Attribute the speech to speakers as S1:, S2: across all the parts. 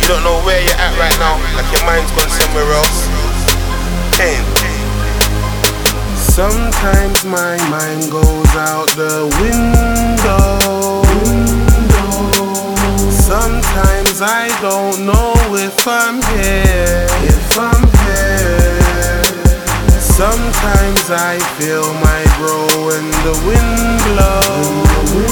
S1: You don't know where you're at right now, like your mind's gone somewhere else. Kane.
S2: Sometimes my mind goes out the window. Sometimes I don't know if I'm here. Sometimes I feel my bro when the wind blows.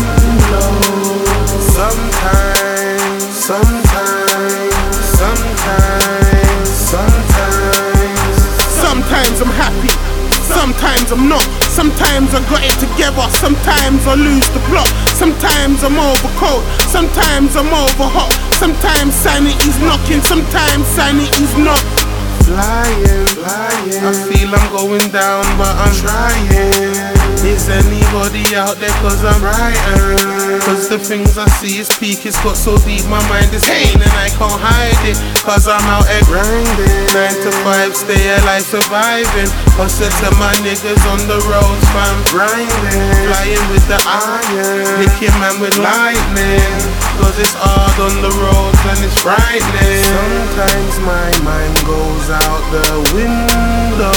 S3: Sometimes I'm happy, sometimes I'm not. Sometimes I got it together, sometimes I lose the plot. Sometimes I'm over cold, sometimes I'm over hot. Sometimes sanity's knocking, sometimes sanity's not.
S2: Flying, I feel I'm going down, but I'm trying. Is anybody out there? Cause I'm writing. Cause the things I see is peak, it's got so deep, my mind is pain and I can't hide it. Cause I'm out here grinding, 9 to 5, stay alive, surviving. Hustle to my niggas on the roads, fam, grinding. Flying with the iron, hit man with lightning. Cause it's hard on the roads and it's frightening. Sometimes my mind goes out the window.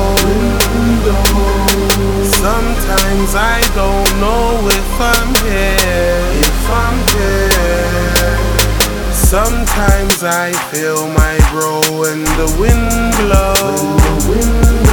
S2: Sometimes I don't know if I'm here. Sometimes I feel my bro when the wind blows.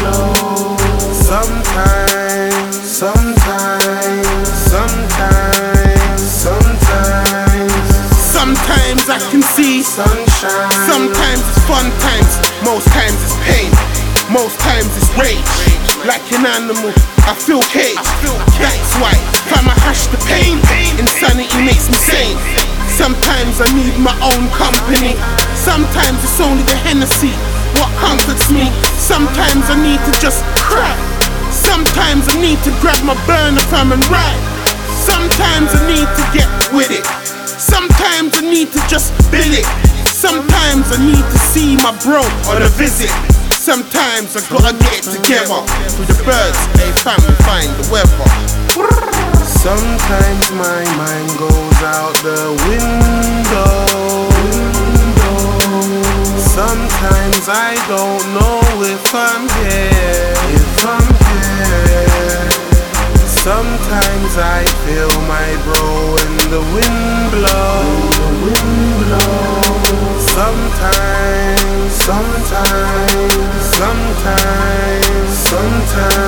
S3: Sometimes I can see
S2: sunshine.
S3: Sometimes it's fun times, most times it's pain, most times it's rage. Like an animal, I feel caged. That's why I'ma hash the pain. Insanity makes me sane. Sometimes I need my own company. Sometimes it's only the Hennessy what comforts me. Sometimes I need to just cry. Sometimes I need to grab my burner from and ride. Sometimes I need to get with it. Sometimes I need to just bill it. Sometimes I need to see my bro on a visit. Sometimes I gotta get it together. With the birds, they family find the weather.
S2: Sometimes my mind goes out the window. Sometimes I don't know if I'm here. Sometimes I feel my bro when the wind blows. Sometimes